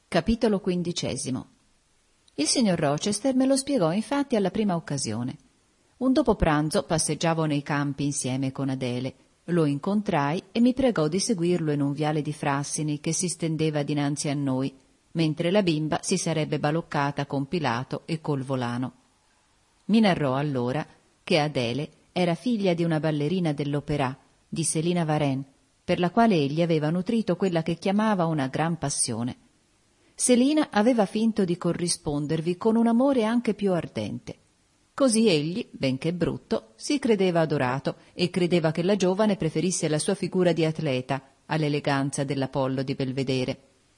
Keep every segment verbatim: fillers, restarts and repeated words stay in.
Capitolo quindicesimo. Il signor Rochester me lo spiegò infatti alla prima occasione. Un dopo pranzo passeggiavo nei campi insieme con Adele. Lo incontrai e mi pregò di seguirlo in un viale di frassini che si stendeva dinanzi a noi, mentre la bimba si sarebbe baloccata con Pilato e col volano. Mi narrò allora che Adele era figlia di una ballerina dell'Opéra, di Céline Varenne, per la quale egli aveva nutrito quella che chiamava una gran passione. Céline aveva finto di corrispondervi con un amore anche più ardente. Così egli, benché brutto, si credeva adorato e credeva che la giovane preferisse la sua figura di atleta all'eleganza dell'Apollo di Belvedere.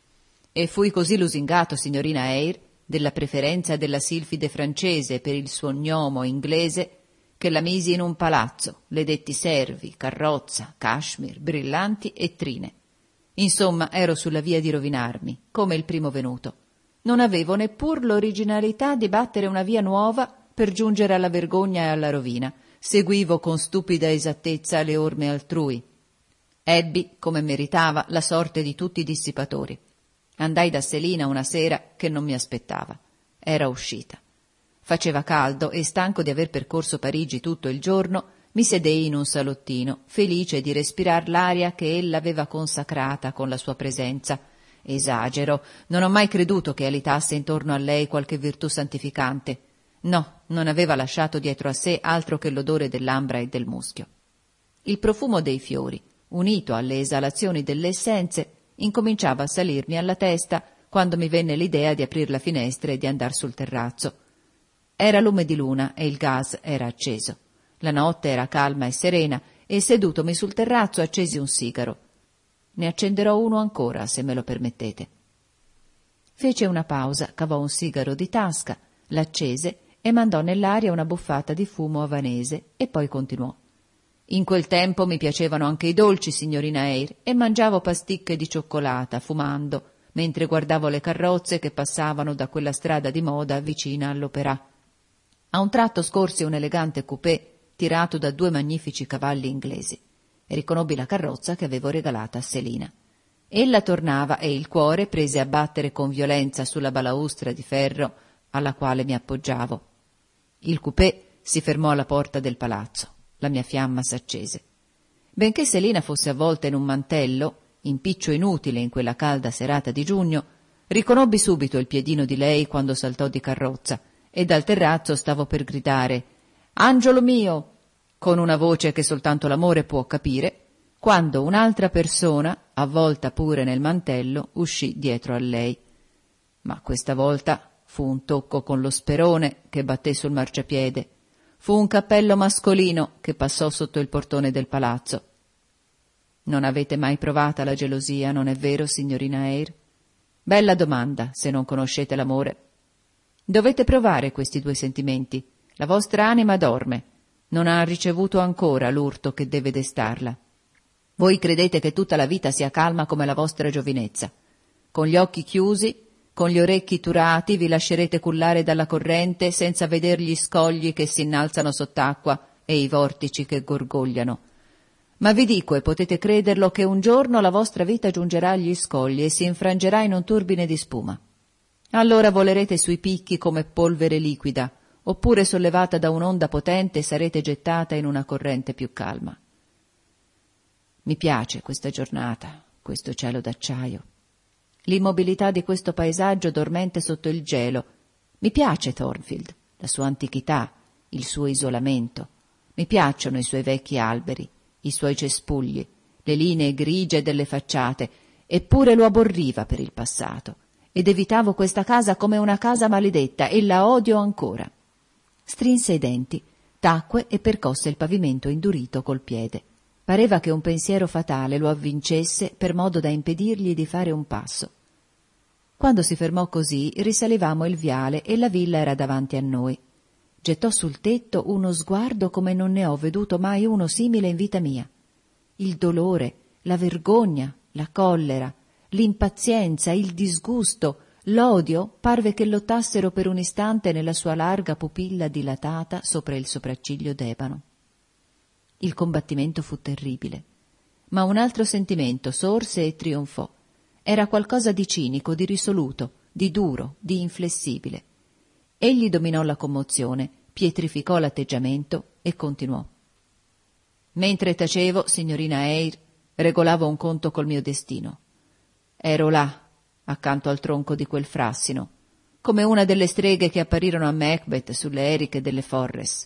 E fui così lusingato, signorina Eyre, della preferenza della silfide francese per il suo gnomo inglese, che la misi in un palazzo, le detti servi, carrozza, cashmere, brillanti e trine. Insomma, ero sulla via di rovinarmi, come il primo venuto. Non avevo neppur l'originalità di battere una via nuova per giungere alla vergogna e alla rovina. Seguivo con stupida esattezza le orme altrui. Ebbi, come meritava, la sorte di tutti i dissipatori. Andai da Selina una sera che non mi aspettava. Era uscita. Faceva caldo e, stanco di aver percorso Parigi tutto il giorno, mi sedei in un salottino, felice di respirar l'aria che ella aveva consacrata con la sua presenza. Esagero, non ho mai creduto che alitasse intorno a lei qualche virtù santificante. No, non aveva lasciato dietro a sé altro che l'odore dell'ambra e del muschio. Il profumo dei fiori, unito alle esalazioni delle essenze, incominciava a salirmi alla testa quando mi venne l'idea di aprir la finestra e di andar sul terrazzo. Era lume di luna e il gas era acceso. La notte era calma e serena e, sedutomi sul terrazzo, accesi un sigaro. Ne accenderò uno ancora, se me lo permettete. Fece una pausa, cavò un sigaro di tasca, l'accese e mandò nell'aria una buffata di fumo havanese e poi continuò. In quel tempo mi piacevano anche i dolci, signorina Eyre, e mangiavo pasticche di cioccolata, fumando, mentre guardavo le carrozze che passavano da quella strada di moda vicina all'Opéra. A un tratto scorse un elegante coupé tirato da due magnifici cavalli inglesi, e riconobbi la carrozza che avevo regalata a Selina. Ella tornava e il cuore prese a battere con violenza sulla balaustra di ferro alla quale mi appoggiavo. Il coupé si fermò alla porta del palazzo. La mia fiamma s'accese. Benché Selina fosse avvolta in un mantello, impiccio inutile in quella calda serata di giugno, riconobbi subito il piedino di lei quando saltò di carrozza, e dal terrazzo stavo per gridare «Angiolo mio!» con una voce che soltanto l'amore può capire, quando un'altra persona, avvolta pure nel mantello, uscì dietro a lei. Ma questa volta fu un tocco con lo sperone che batté sul marciapiede. Fu un cappello mascolino che passò sotto il portone del palazzo. Non avete mai provata la gelosia, non è vero, signorina Eyre? Bella domanda, se non conoscete l'amore. Dovete provare questi due sentimenti. La vostra anima dorme. Non ha ricevuto ancora l'urto che deve destarla. Voi credete che tutta la vita sia calma come la vostra giovinezza. Con gli occhi chiusi, con gli orecchi turati, vi lascerete cullare dalla corrente senza veder gli scogli che si innalzano sott'acqua e i vortici che gorgogliano. Ma vi dico, e potete crederlo, che un giorno la vostra vita giungerà agli scogli e si infrangerà in un turbine di spuma. Allora volerete sui picchi come polvere liquida, oppure sollevata da un'onda potente sarete gettata in una corrente più calma. Mi piace questa giornata, questo cielo d'acciaio, l'immobilità di questo paesaggio dormente sotto il gelo. Mi piace Thornfield, la sua antichità, il suo isolamento. Mi piacciono i suoi vecchi alberi, i suoi cespugli, le linee grigie delle facciate, eppure lo aborriva per il passato, ed evitavo questa casa come una casa maledetta e la odio ancora. Strinse i denti, tacque e percosse il pavimento indurito col piede. Pareva che un pensiero fatale lo avvincesse per modo da impedirgli di fare un passo. Quando si fermò così, risalivamo il viale e la villa era davanti a noi. Gettò sul tetto uno sguardo come non ne ho veduto mai uno simile in vita mia. Il dolore, la vergogna, la collera, l'impazienza, il disgusto, l'odio parve che lottassero per un istante nella sua larga pupilla dilatata sopra il sopracciglio d'ebano. Il combattimento fu terribile, ma un altro sentimento sorse e trionfò. Era qualcosa di cinico, di risoluto, di duro, di inflessibile. Egli dominò la commozione, pietrificò l'atteggiamento e continuò. Mentre tacevo, signorina Eyre, regolavo un conto col mio destino. Ero là, accanto al tronco di quel frassino, come una delle streghe che apparirono a Macbeth sulle eriche delle Forres.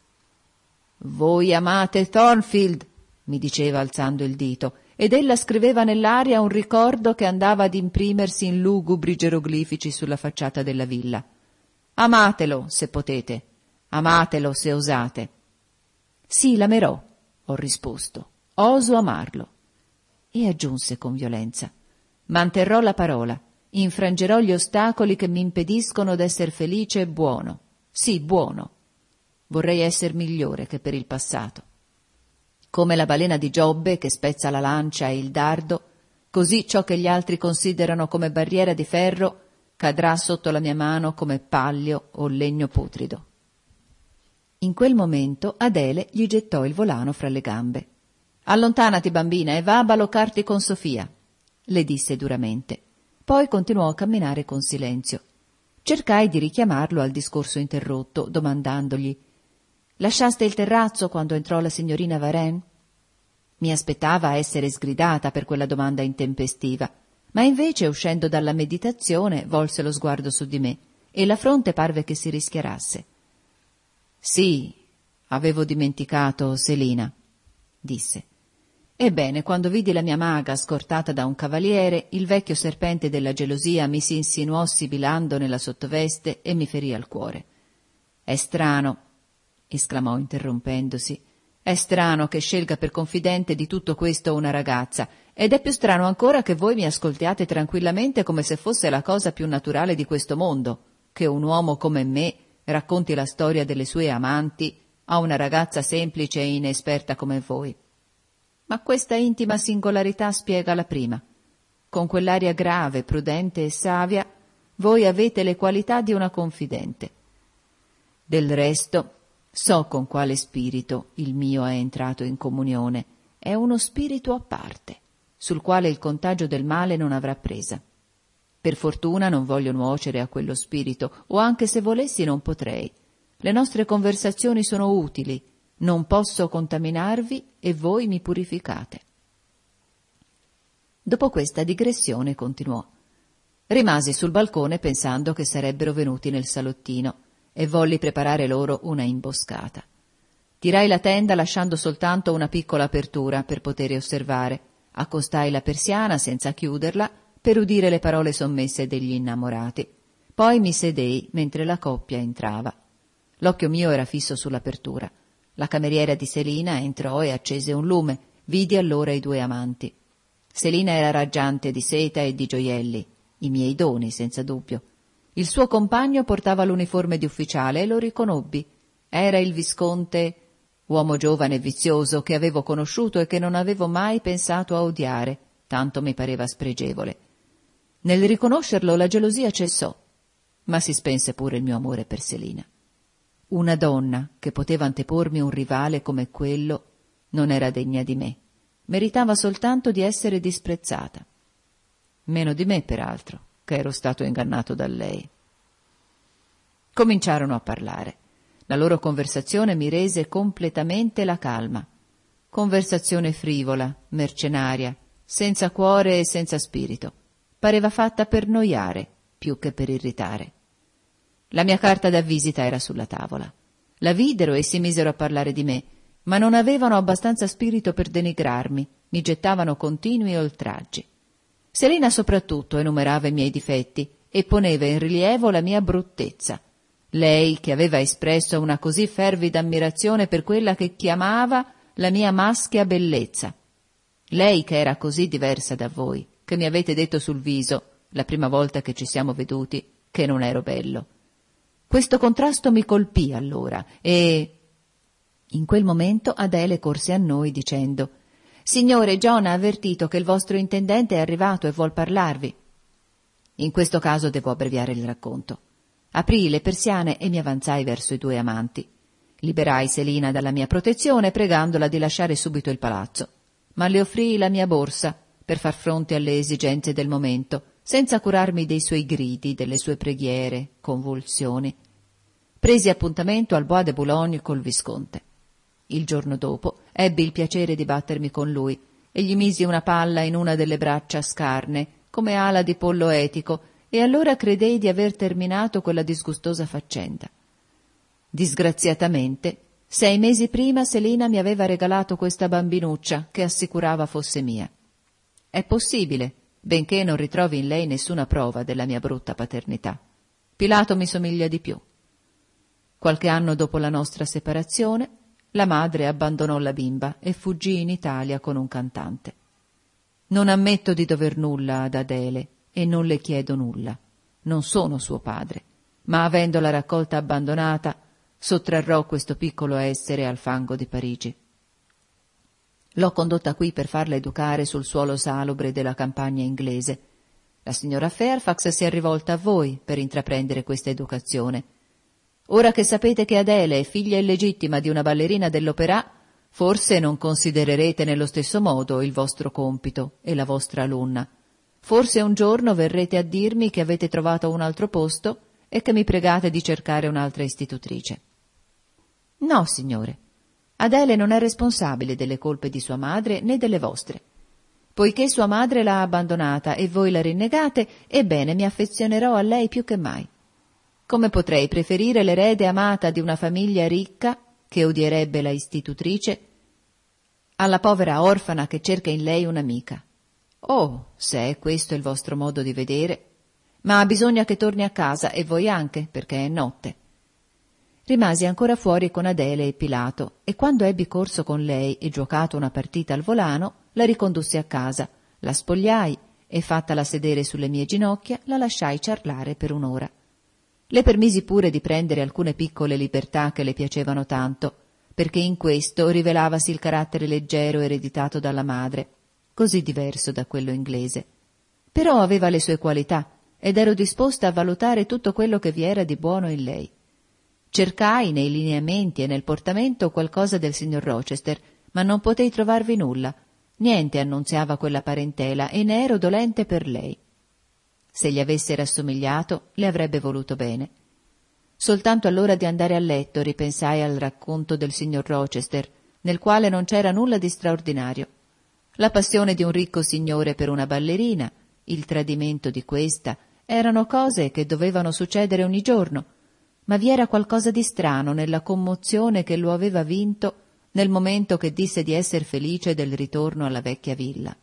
«Voi amate Thornfield», mi diceva alzando il dito, ed ella scriveva nell'aria un ricordo che andava ad imprimersi in lugubri geroglifici sulla facciata della villa. «Amatelo, se potete. Amatelo, se osate». «Sì, l'amerò», ho risposto. «Oso amarlo». E aggiunse con violenza. «Manterrò la parola. Infrangerò gli ostacoli che mi impediscono d'esser felice e buono. Sì, buono. Vorrei esser migliore che per il passato. Come la balena di Giobbe che spezza la lancia e il dardo, così ciò che gli altri considerano come barriera di ferro cadrà sotto la mia mano come pallio o legno putrido». In quel momento Adele gli gettò il volano fra le gambe. «Allontanati, bambina, e va a baloccarti con Sofia», le disse duramente. Poi continuò a camminare con silenzio. Cercai di richiamarlo al discorso interrotto, domandandogli: «Lasciaste il terrazzo quando entrò la signorina Varenne?» Mi aspettava a essere sgridata per quella domanda intempestiva, ma invece, uscendo dalla meditazione, volse lo sguardo su di me e la fronte parve che si rischiarasse. «Sì, avevo dimenticato Selina», disse. Ebbene, quando vidi la mia maga scortata da un cavaliere, il vecchio serpente della gelosia mi si insinuò sibilando nella sottoveste e mi ferì al cuore. «È strano», esclamò interrompendosi, «è strano che scelga per confidente di tutto questo una ragazza, ed è più strano ancora che voi mi ascoltiate tranquillamente come se fosse la cosa più naturale di questo mondo, che un uomo come me racconti la storia delle sue amanti a una ragazza semplice e inesperta come voi. Ma questa intima singolarità spiega la prima. Con quell'aria grave, prudente e savia, voi avete le qualità di una confidente. Del resto, so con quale spirito il mio è entrato in comunione. È uno spirito a parte, sul quale il contagio del male non avrà presa. Per fortuna non voglio nuocere a quello spirito, o anche se volessi non potrei. Le nostre conversazioni sono utili, non posso contaminarvi e voi mi purificate». Dopo questa digressione continuò. Rimasi sul balcone pensando che sarebbero venuti nel salottino e volli preparare loro una imboscata. Tirai la tenda lasciando soltanto una piccola apertura per poter osservare. Accostai la persiana senza chiuderla per udire le parole sommesse degli innamorati. Poi mi sedei mentre la coppia entrava. L'occhio mio era fisso sull'apertura. La cameriera di Selina entrò e accese un lume. Vidi allora i due amanti. Selina era raggiante di seta e di gioielli, i miei doni senza dubbio. Il suo compagno portava l'uniforme di ufficiale e lo riconobbi. Era il visconte, uomo giovane e vizioso che avevo conosciuto e che non avevo mai pensato a odiare, tanto mi pareva spregevole. Nel riconoscerlo la gelosia cessò, ma si spense pure il mio amore per Selina. Una donna che poteva antepormi un rivale come quello non era degna di me. Meritava soltanto di essere disprezzata. Meno di me, peraltro, che ero stato ingannato da lei. Cominciarono a parlare. La loro conversazione mi rese completamente la calma. Conversazione frivola, mercenaria, senza cuore e senza spirito. Pareva fatta per noiare più che per irritare. La mia carta da visita era sulla tavola. La videro e si misero a parlare di me, ma non avevano abbastanza spirito per denigrarmi, mi gettavano continui oltraggi. Selina soprattutto enumerava i miei difetti e poneva in rilievo la mia bruttezza. Lei che aveva espresso una così fervida ammirazione per quella che chiamava la mia maschia bellezza. Lei che era così diversa da voi, che mi avete detto sul viso, la prima volta che ci siamo veduti, che non ero bello. Questo contrasto mi colpì allora e... In quel momento Adele corse a noi dicendo: «Signore, John ha avvertito che il vostro intendente è arrivato e vuol parlarvi». In questo caso devo abbreviare il racconto. Aprii le persiane e mi avanzai verso i due amanti. Liberai Selina dalla mia protezione pregandola di lasciare subito il palazzo, ma le offrii la mia borsa per far fronte alle esigenze del momento, senza curarmi dei suoi gridi, delle sue preghiere, convulsioni. Presi appuntamento al Bois de Boulogne col Visconte. Il giorno dopo ebbi il piacere di battermi con lui e gli misi una palla in una delle braccia scarne, come ala di pollo etico, e allora credei di aver terminato quella disgustosa faccenda. Disgraziatamente, sei mesi prima Selina mi aveva regalato questa bambinuccia che assicurava fosse mia. È possibile, benché non ritrovi in lei nessuna prova della mia brutta paternità. Pilato mi somiglia di più. Qualche anno dopo la nostra separazione, la madre abbandonò la bimba e fuggì in Italia con un cantante. Non ammetto di dover nulla ad Adele e non le chiedo nulla. Non sono suo padre, ma avendola raccolta abbandonata, sottrarrò questo piccolo essere al fango di Parigi. L'ho condotta qui per farla educare sul suolo salubre della campagna inglese. La signora Fairfax si è rivolta a voi per intraprendere questa educazione. Ora che sapete che Adele è figlia illegittima di una ballerina dell'opera, forse non considererete nello stesso modo il vostro compito e la vostra alunna. Forse un giorno verrete a dirmi che avete trovato un altro posto e che mi pregate di cercare un'altra istitutrice. No, signore. Adele non è responsabile delle colpe di sua madre né delle vostre. Poiché sua madre l'ha abbandonata e voi la rinnegate, ebbene mi affezionerò a lei più che mai. Come potrei preferire l'erede amata di una famiglia ricca, che odierebbe la istitutrice, alla povera orfana che cerca in lei un'amica? Oh, se è questo il vostro modo di vedere. Ma bisogna che torni a casa, e voi anche, perché è notte. Rimasi ancora fuori con Adele e Pilato, e quando ebbi corso con lei e giocato una partita al volano, la ricondussi a casa, la spogliai e, fattala sedere sulle mie ginocchia, la lasciai ciarlare per un'ora. Le permisi pure di prendere alcune piccole libertà che le piacevano tanto, perché in questo rivelavasi il carattere leggero ereditato dalla madre, così diverso da quello inglese. Però aveva le sue qualità, ed ero disposta a valutare tutto quello che vi era di buono in lei. Cercai nei lineamenti e nel portamento qualcosa del signor Rochester, ma non potei trovarvi nulla. Niente annunziava quella parentela e ne ero dolente per lei. Se gli avesse rassomigliato, le avrebbe voluto bene. Soltanto all'ora di andare a letto ripensai al racconto del signor Rochester, nel quale non c'era nulla di straordinario. La passione di un ricco signore per una ballerina, il tradimento di questa, erano cose che dovevano succedere ogni giorno, ma vi era qualcosa di strano nella commozione che lo aveva vinto nel momento che disse di esser felice del ritorno alla vecchia villa.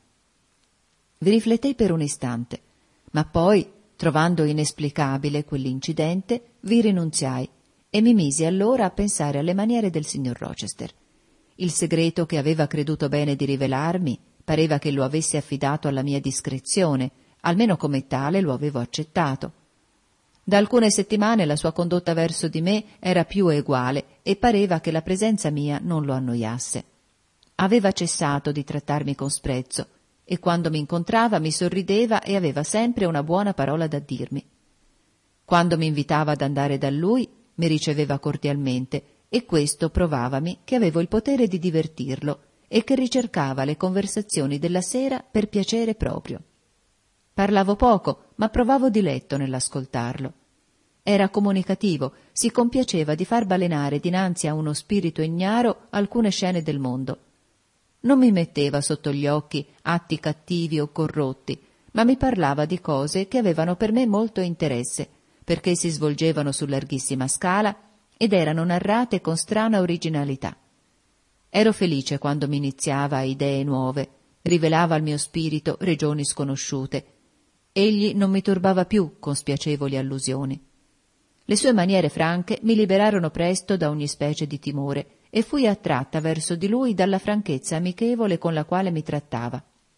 Vi riflettei per un istante, ma poi, trovando inesplicabile quell'incidente, vi rinunziai e mi misi allora a pensare alle maniere del signor Rochester. Il segreto che aveva creduto bene di rivelarmi pareva che lo avesse affidato alla mia discrezione, almeno come tale lo avevo accettato. Da alcune settimane la sua condotta verso di me era più eguale e pareva che la presenza mia non lo annoiasse. Aveva cessato di trattarmi con sprezzo e quando mi incontrava mi sorrideva e aveva sempre una buona parola da dirmi. Quando mi invitava ad andare da lui mi riceveva cordialmente e questo provavami che avevo il potere di divertirlo e che ricercava le conversazioni della sera per piacere proprio. Parlavo poco, ma provavo diletto nell'ascoltarlo. Era comunicativo, si compiaceva di far balenare dinanzi a uno spirito ignaro alcune scene del mondo. Non mi metteva sotto gli occhi atti cattivi o corrotti, ma mi parlava di cose che avevano per me molto interesse, perché si svolgevano su larghissima scala ed erano narrate con strana originalità. Ero felice quando mi iniziava a idee nuove, rivelava al mio spirito regioni sconosciute. Egli non mi turbava più con spiacevoli allusioni. Le sue maniere franche mi liberarono presto da ogni specie di timore e fui attratta verso di lui dalla franchezza amichevole con la quale mi trattava.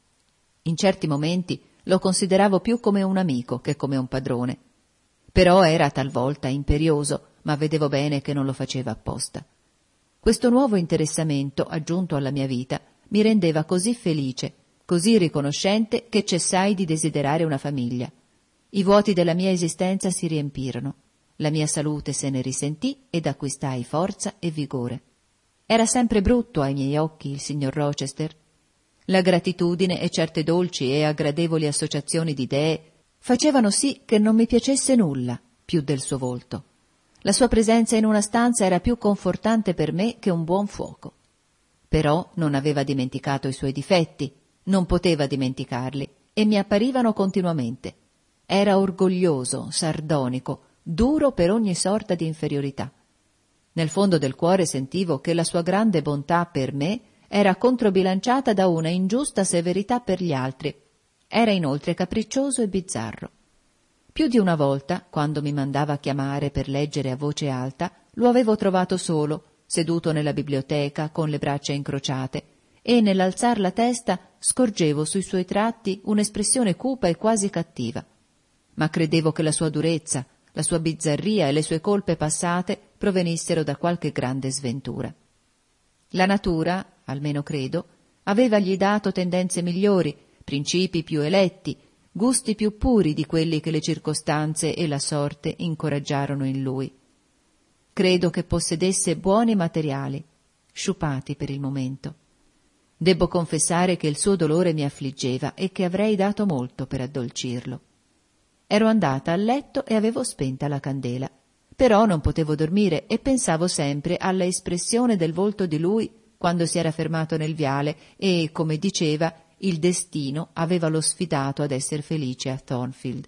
In certi momenti lo consideravo più come un amico che come un padrone. Però era talvolta imperioso, ma vedevo bene che non lo faceva apposta. Questo nuovo interessamento, aggiunto alla mia vita, mi rendeva così felice, così riconoscente che cessai di desiderare una famiglia. I vuoti della mia esistenza si riempirono. La mia salute se ne risentì ed acquistai forza e vigore. Era sempre brutto ai miei occhi il signor Rochester. La gratitudine e certe dolci e aggradevoli associazioni di idee facevano sì che non mi piacesse nulla più del suo volto. La sua presenza in una stanza era più confortante per me che un buon fuoco. Però non aveva dimenticato i suoi difetti, non poteva dimenticarli, e mi apparivano continuamente. Era orgoglioso, sardonico, duro per ogni sorta di inferiorità. Nel fondo del cuore sentivo che la sua grande bontà per me era controbilanciata da una ingiusta severità per gli altri. Era inoltre capriccioso e bizzarro. Più di una volta, quando mi mandava a chiamare per leggere a voce alta, lo avevo trovato solo, seduto nella biblioteca con le braccia incrociate, e nell'alzar la testa scorgevo sui suoi tratti un'espressione cupa e quasi cattiva. Ma credevo che la sua durezza, la sua bizzarria e le sue colpe passate provenissero da qualche grande sventura. La natura, almeno credo, avevagli dato tendenze migliori, principi più eletti, gusti più puri di quelli che le circostanze e la sorte incoraggiarono in lui. Credo che possedesse buoni materiali, sciupati per il momento. Debbo confessare che il suo dolore mi affliggeva e che avrei dato molto per addolcirlo. Ero andata a letto e avevo spenta la candela, però non potevo dormire e pensavo sempre alla espressione del volto di lui quando si era fermato nel viale e, come diceva, il destino aveva-lo sfidato ad esser felice a Thornfield.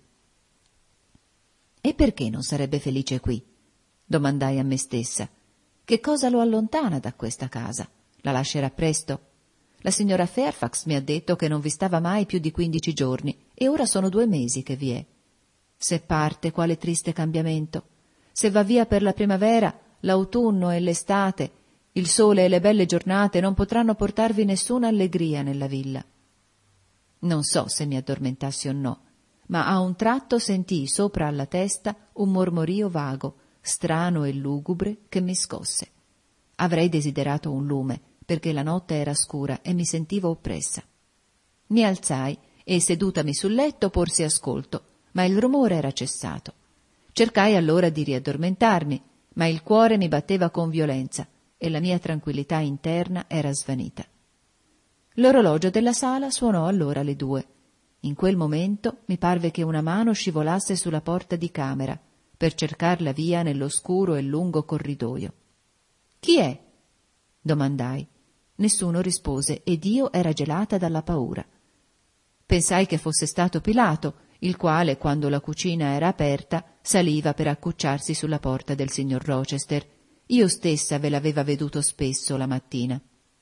E perché non sarebbe felice qui? Domandai a me stessa. Che cosa lo allontana da questa casa? La lascerà presto? La signora Fairfax mi ha detto che non vi stava mai più di quindici giorni e ora sono due mesi che vi è. Se parte, quale triste cambiamento! Se va via per la primavera, l'autunno e l'estate, il sole e le belle giornate non potranno portarvi nessuna allegria nella villa. Non so se mi addormentassi o no, ma a un tratto sentii sopra alla testa un mormorio vago, strano e lugubre, che mi scosse. Avrei desiderato un lume, perché la notte era scura e mi sentivo oppressa. Mi alzai e, sedutami sul letto, porsi ascolto, ma il rumore era cessato. Cercai allora di riaddormentarmi, ma il cuore mi batteva con violenza e la mia tranquillità interna era svanita. L'orologio della sala suonò allora le due. In quel momento mi parve che una mano scivolasse sulla porta di camera per cercar la via nell'oscuro e lungo corridoio. «Chi è?» domandai. Nessuno rispose ed io era gelata dalla paura. Pensai che fosse stato Pilato, il quale, quando la cucina era aperta, saliva per accucciarsi sulla porta del signor Rochester. Io stessa ve l'aveva veduto spesso la mattina.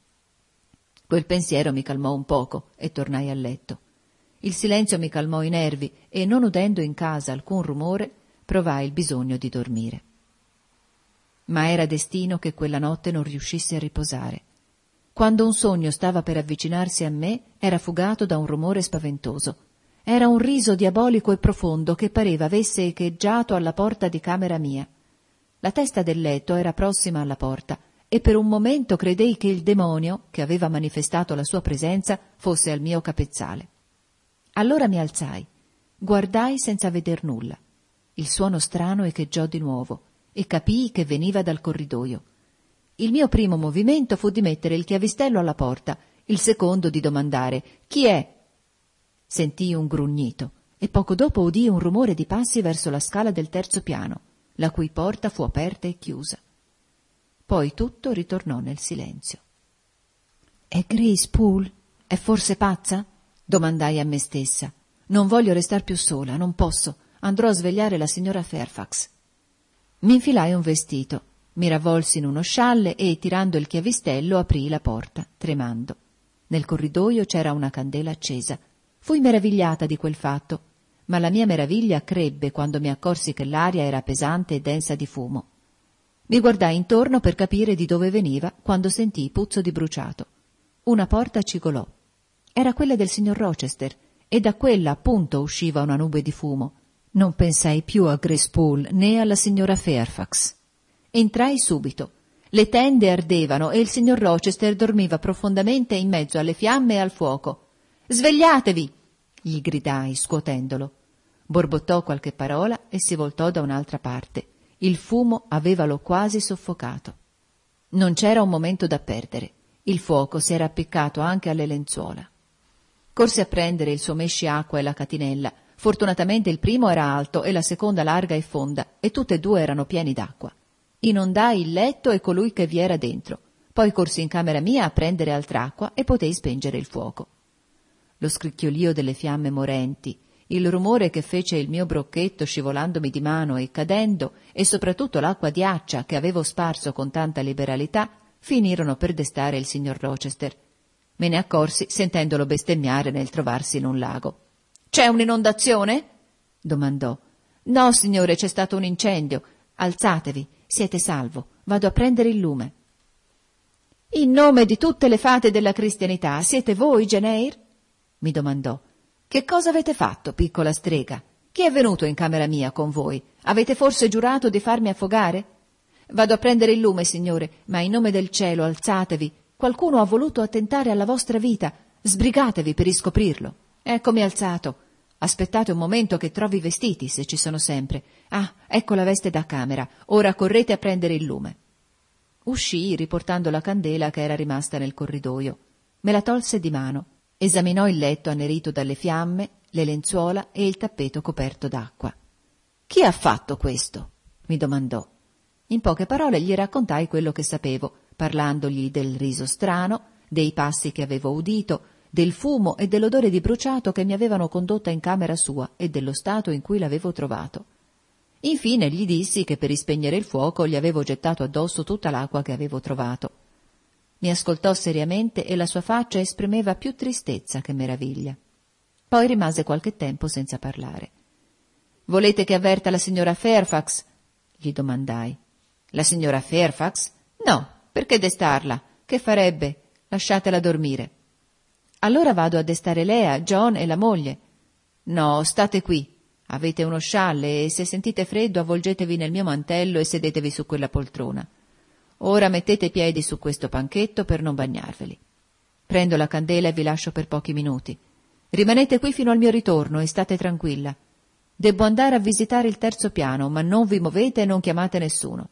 Quel pensiero mi calmò un poco e tornai a letto. Il silenzio mi calmò i nervi e, non udendo in casa alcun rumore, provai il bisogno di dormire. Ma era destino che quella notte non riuscissi a riposare. Quando un sogno stava per avvicinarsi a me, era fugato da un rumore spaventoso. Era un riso diabolico e profondo che pareva avesse echeggiato alla porta di camera mia. La testa del letto era prossima alla porta e per un momento credei che il demonio, che aveva manifestato la sua presenza, fosse al mio capezzale. Allora mi alzai, guardai senza veder nulla. Il suono strano echeggiò di nuovo e capii che veniva dal corridoio. Il mio primo movimento fu di mettere il chiavistello alla porta, il secondo di domandare «Chi è?». Sentii un grugnito e poco dopo udii un rumore di passi verso la scala del terzo piano, la cui porta fu aperta e chiusa. Poi tutto ritornò nel silenzio. «È Grace Poole? È forse pazza?» domandai a me stessa. «Non voglio restar più sola, non posso. Andrò a svegliare la signora Fairfax». Mi infilai un vestito, mi ravvolsi in uno scialle e, tirando il chiavistello, aprii la porta, tremando. Nel corridoio c'era una candela accesa. Fui meravigliata di quel fatto, ma la mia meraviglia crebbe quando mi accorsi che l'aria era pesante e densa di fumo. Mi guardai intorno per capire di dove veniva quando sentii puzzo di bruciato. Una porta cigolò. Era quella del signor Rochester e da quella appunto usciva una nube di fumo. Non pensai più a Grace Poole né alla signora Fairfax. Entrai subito. Le tende ardevano e il signor Rochester dormiva profondamente in mezzo alle fiamme e al fuoco. «Svegliatevi!» gli gridai, scuotendolo. Borbottò qualche parola e si voltò da un'altra parte. Il fumo avevalo quasi soffocato. Non c'era un momento da perdere. Il fuoco si era appiccato anche alle lenzuola. Corse a prendere il suo mesciacqua e la catinella. Fortunatamente il primo era alto e la seconda larga e fonda, e tutte e due erano pieni d'acqua. Inondai il letto e colui che vi era dentro. Poi corsi in camera mia a prendere altra acqua e potei spengere il fuoco. Lo scricchiolio delle fiamme morenti, il rumore che fece il mio brocchetto scivolandomi di mano e cadendo, e soprattutto l'acqua di accia che avevo sparso con tanta liberalità, finirono per destare il signor Rochester. Me ne accorsi sentendolo bestemmiare nel trovarsi in un lago. «C'è un'inondazione?» domandò. «No, signore, c'è stato un incendio. Alzatevi, siete salvo. Vado a prendere il lume». «In nome di tutte le fate della cristianità, siete voi, Jane Eyre?» mi domandò. «Che cosa avete fatto, piccola strega? Chi è venuto in camera mia con voi? Avete forse giurato di farmi affogare?» «Vado a prendere il lume, signore, ma in nome del cielo alzatevi. Qualcuno ha voluto attentare alla vostra vita. Sbrigatevi per riscoprirlo». «Eccomi alzato. Aspettate un momento che trovi i vestiti, se ci sono sempre. Ah, ecco la veste da camera. Ora correte a prendere il lume». Uscii riportando la candela che era rimasta nel corridoio. Me la tolse di mano. Esaminò il letto annerito dalle fiamme, le lenzuola e il tappeto coperto d'acqua. «Chi ha fatto questo?» mi domandò. In poche parole gli raccontai quello che sapevo, parlandogli del riso strano, dei passi che avevo udito, del fumo e dell'odore di bruciato che mi avevano condotta in camera sua e dello stato in cui l'avevo trovato. Infine gli dissi che per ispegnere il fuoco gli avevo gettato addosso tutta l'acqua che avevo trovato. Mi ascoltò seriamente e la sua faccia esprimeva più tristezza che meraviglia. Poi rimase qualche tempo senza parlare. «Volete che avverta la signora Fairfax?» gli domandai. «La signora Fairfax? No, perché destarla? Che farebbe? Lasciatela dormire». «Allora vado a destare Lea, John e la moglie». «No, state qui. Avete uno scialle e se sentite freddo avvolgetevi nel mio mantello e sedetevi su quella poltrona. Ora mettete i piedi su questo panchetto per non bagnarveli. Prendo la candela e vi lascio per pochi minuti. Rimanete qui fino al mio ritorno e state tranquilla. Debbo andare a visitare il terzo piano, ma non vi muovete e non chiamate nessuno».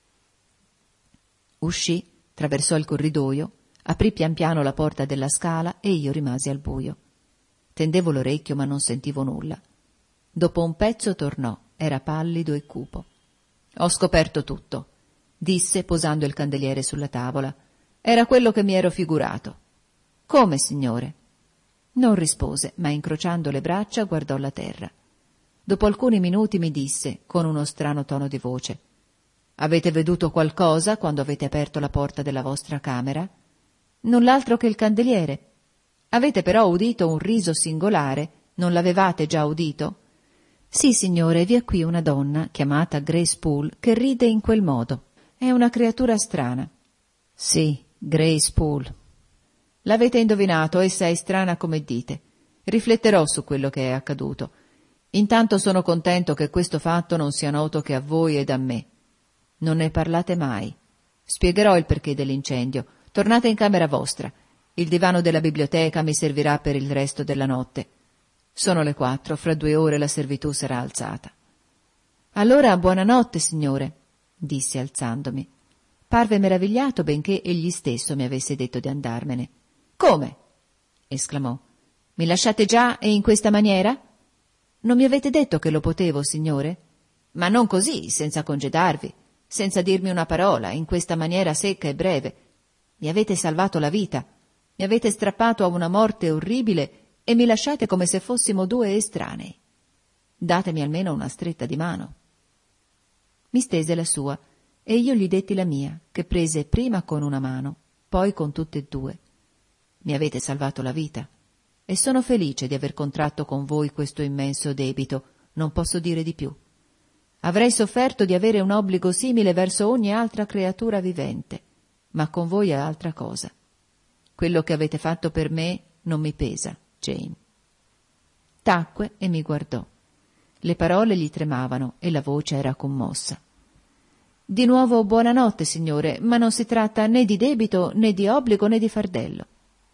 Uscì, attraversò il corridoio, aprì pian piano la porta della scala e io rimasi al buio. Tendevo l'orecchio ma non sentivo nulla. Dopo un pezzo tornò, era pallido e cupo. «Ho scoperto tutto», disse posando il candeliere sulla tavola. «Era quello che mi ero figurato». «Come, signore?» Non rispose, ma incrociando le braccia guardò la terra. Dopo alcuni minuti mi disse, con uno strano tono di voce: «Avete veduto qualcosa quando avete aperto la porta della vostra camera?» «Null'altro che il candeliere». «Avete però udito un riso singolare? Non l'avevate già udito?» «Sì, signore, vi è qui una donna, chiamata Grace Poole, che ride in quel modo. È una creatura strana». «Sì, Grace Poole». «L'avete indovinato, essa è strana come dite. Rifletterò su quello che è accaduto. Intanto sono contento che questo fatto non sia noto che a voi ed a me. Non ne parlate mai. Spiegherò il perché dell'incendio. Tornate in camera vostra. Il divano della biblioteca mi servirà per il resto della notte. Sono le quattro, fra due ore la servitù sarà alzata». «Allora buonanotte, signore», dissi alzandomi. Parve meravigliato benché egli stesso mi avesse detto di andarmene. «Come?» esclamò. «Mi lasciate già e in questa maniera?» «Non mi avete detto che lo potevo, signore?» «Ma non così, senza congedarvi, senza dirmi una parola, in questa maniera secca e breve. Mi avete salvato la vita, mi avete strappato a una morte orribile e mi lasciate come se fossimo due estranei. Datemi almeno una stretta di mano». Mi stese la sua e io gli detti la mia, che prese prima con una mano, poi con tutte e due. «Mi avete salvato la vita e sono felice di aver contratto con voi questo immenso debito, non posso dire di più. Avrei sofferto di avere un obbligo simile verso ogni altra creatura vivente, ma con voi è altra cosa. Quello che avete fatto per me non mi pesa, Jane». Tacque e mi guardò. Le parole gli tremavano e la voce era commossa. «Di nuovo buonanotte, signore, ma non si tratta né di debito, né di obbligo, né di fardello».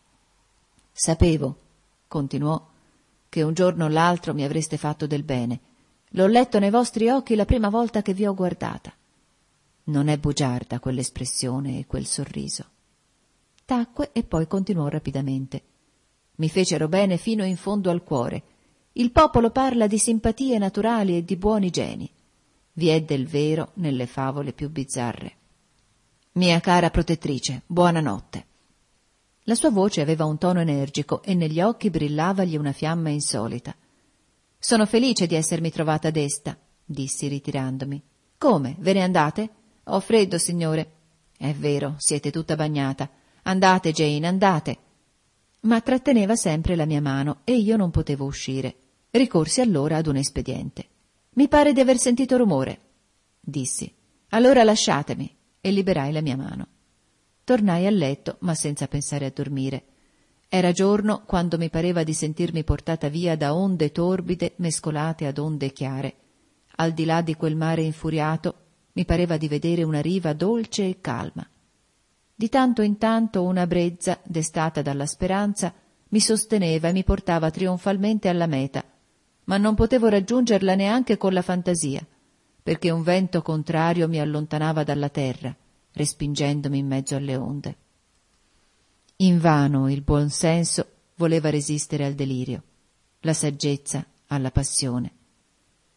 «Sapevo», continuò, «che un giorno o l'altro mi avreste fatto del bene. L'ho letto nei vostri occhi la prima volta che vi ho guardata. Non è bugiarda quell'espressione e quel sorriso». tacque e poi continuò rapidamente. Mi fecero bene fino in fondo al cuore. Il popolo parla di simpatie naturali e di buoni geni. Vi è del vero nelle favole più bizzarre. Mia cara protettrice, buonanotte. La sua voce aveva un tono energico e negli occhi brillavagli una fiamma insolita. Sono felice di essermi trovata desta, dissi ritirandomi. Come, ve ne andate? Ho freddo, signore. È vero, siete tutta bagnata. Andate, Jane, andate. Ma tratteneva sempre la mia mano e io non potevo uscire. Ricorsi allora ad un espediente. Mi pare di aver sentito rumore, dissi. Allora lasciatemi, e liberai la mia mano. Tornai a letto, ma senza pensare a dormire. Era giorno quando mi pareva di sentirmi portata via da onde torbide mescolate ad onde chiare. Al di là di quel mare infuriato mi pareva di vedere una riva dolce e calma. Di tanto in tanto una brezza, destata dalla speranza, mi sosteneva e mi portava trionfalmente alla meta, ma non potevo raggiungerla neanche con la fantasia, perché un vento contrario mi allontanava dalla terra, respingendomi in mezzo alle onde. Invano il buon senso voleva resistere al delirio, la saggezza alla passione.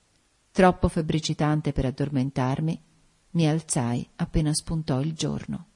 Troppo febbricitante per addormentarmi, mi alzai appena spuntò il giorno.